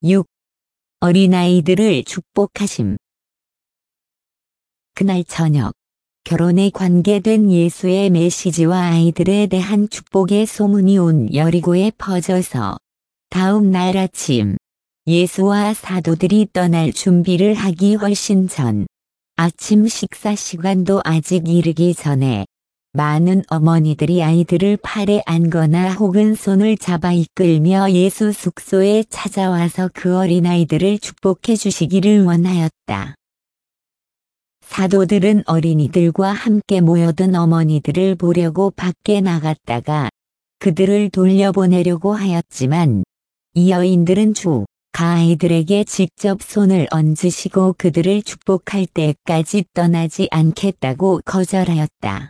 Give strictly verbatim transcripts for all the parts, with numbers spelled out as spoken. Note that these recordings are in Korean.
육. 어린아이들을 축복하심. 그날 저녁, 결혼에 관계된 예수의 메시지와 아이들에 대한 축복의 소문이 온 여리고에 퍼져서 다음 날 아침, 예수와 사도들이 떠날 준비를 하기 훨씬 전, 아침 식사 시간도 아직 이르기 전에 많은 어머니들이 아이들을 팔에 안거나 혹은 손을 잡아 이끌며 예수 숙소에 찾아와서 그 어린아이들을 축복해 주시기를 원하였다. 사도들은 어린이들과 함께 모여든 어머니들을 보려고 밖에 나갔다가 그들을 돌려보내려고 하였지만 이 여인들은 주, 가 아이들에게 직접 손을 얹으시고 그들을 축복할 때까지 떠나지 않겠다고 거절하였다.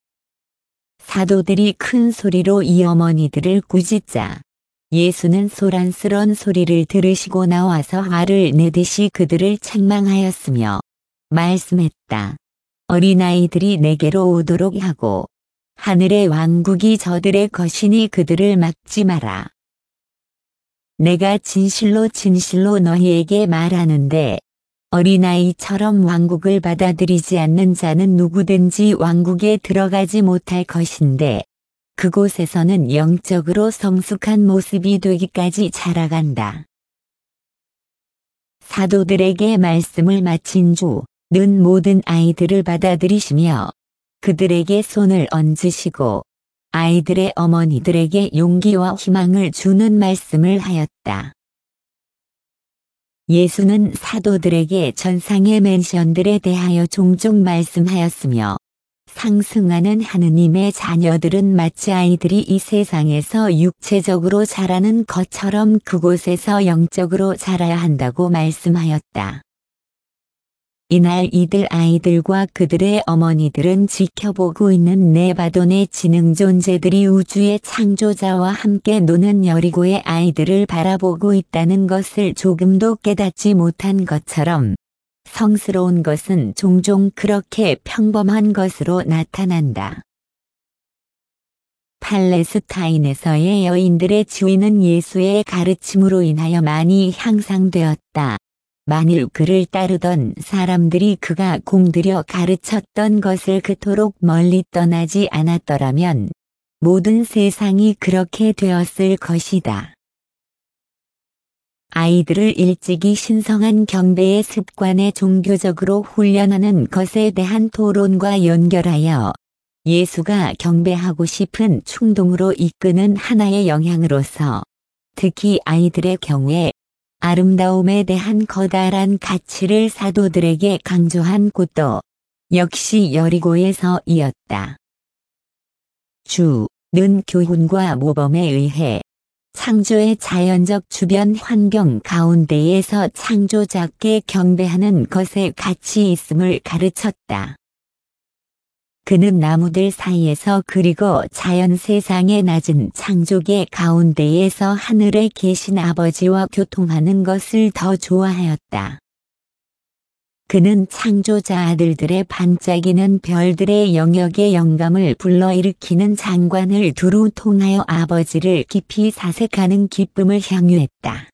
사도들이 큰 소리로 이 어머니들을 꾸짖자 예수는 소란스런 소리를 들으시고 나와서 화를 내듯이 그들을 책망하였으며 말씀했다. 어린아이들이 내게로 오도록 하고 하늘의 왕국이 저들의 것이니 그들을 막지 마라. 내가 진실로 진실로 너희에게 말하는데 어린아이처럼 왕국을 받아들이지 않는 자는 누구든지 왕국에 들어가지 못할 것인데 그곳에서는 영적으로 성숙한 모습이 되기까지 자라간다. 사도들에게 말씀을 마친 주는 모든 아이들을 받아들이시며 그들에게 손을 얹으시고 아이들의 어머니들에게 용기와 희망을 주는 말씀을 하였다. 예수는 사도들에게 전상의 멘션들에 대하여 종종 말씀하였으며 상승하는 하느님의 자녀들은 마치 아이들이 이 세상에서 육체적으로 자라는 것처럼 그곳에서 영적으로 자라야 한다고 말씀하였다. 이날 이들 아이들과 그들의 어머니들은 지켜보고 있는 네바돈의 지능 존재들이 우주의 창조자와 함께 노는 여리고의 아이들을 바라보고 있다는 것을 조금도 깨닫지 못한 것처럼 성스러운 것은 종종 그렇게 평범한 것으로 나타난다. 팔레스타인에서의 여인들의 지위는 예수의 가르침으로 인하여 많이 향상되었다. 만일 그를 따르던 사람들이 그가 공들여 가르쳤던 것을 그토록 멀리 떠나지 않았더라면 모든 세상이 그렇게 되었을 것이다. 아이들을 일찍이 신성한 경배의 습관에 종교적으로 훈련하는 것에 대한 토론과 연결하여 예수가 경배하고 싶은 충동으로 이끄는 하나의 영향으로서 특히 아이들의 경우에 아름다움에 대한 커다란 가치를 사도들에게 강조한 곳도 역시 여리고에서이었다. 주는 교훈과 모범에 의해 창조의 자연적 주변 환경 가운데에서 창조자께 경배하는 것에 가치 있음을 가르쳤다. 그는 나무들 사이에서 그리고 자연 세상의 낮은 창조계 가운데에서 하늘에 계신 아버지와 교통하는 것을 더 좋아하였다. 그는 창조자 아들들의 반짝이는 별들의 영역의 영감을 불러일으키는 장관을 두루 통하여 아버지를 깊이 사색하는 기쁨을 향유했다.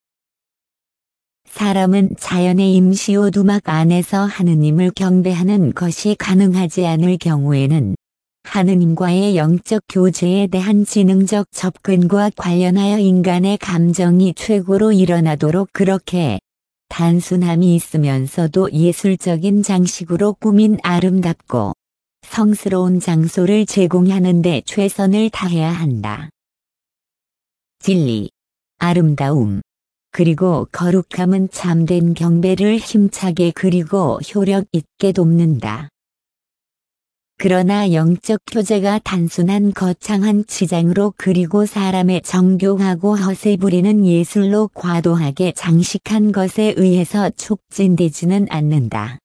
사람은 자연의 임시 오두막 안에서 하느님을 경배하는 것이 가능하지 않을 경우에는 하느님과의 영적 교제에 대한 지능적 접근과 관련하여 인간의 감정이 최고로 일어나도록 그렇게 단순함이 있으면서도 예술적인 장식으로 꾸민 아름답고 성스러운 장소를 제공하는 데 최선을 다해야 한다. 진리, 아름다움, 그리고 거룩함은 참된 경배를 힘차게 그리고 효력 있게 돕는다. 그러나 영적 교제가 단순한 거창한 치장으로 그리고 사람의 정교하고 허세 부리는 예술로 과도하게 장식한 것에 의해서 촉진되지는 않는다.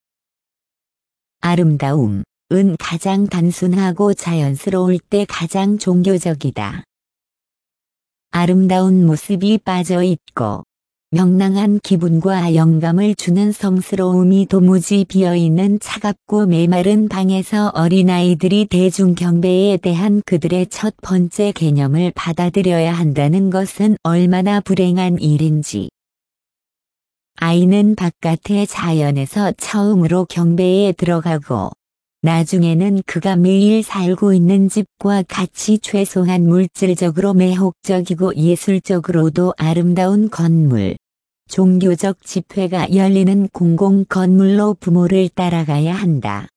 아름다움은 가장 단순하고 자연스러울 때 가장 종교적이다. 아름다운 모습이 빠져있고 명랑한 기분과 영감을 주는 성스러움이 도무지 비어있는 차갑고 메마른 방에서 어린아이들이 대중경배에 대한 그들의 첫 번째 개념을 받아들여야 한다는 것은 얼마나 불행한 일인지 아이는 바깥의 자연에서 처음으로 경배에 들어가고 나중에는 그가 매일 살고 있는 집과 같이 최소한 물질적으로 매혹적이고 예술적으로도 아름다운 건물, 종교적 집회가 열리는 공공 건물로 부모를 따라가야 한다.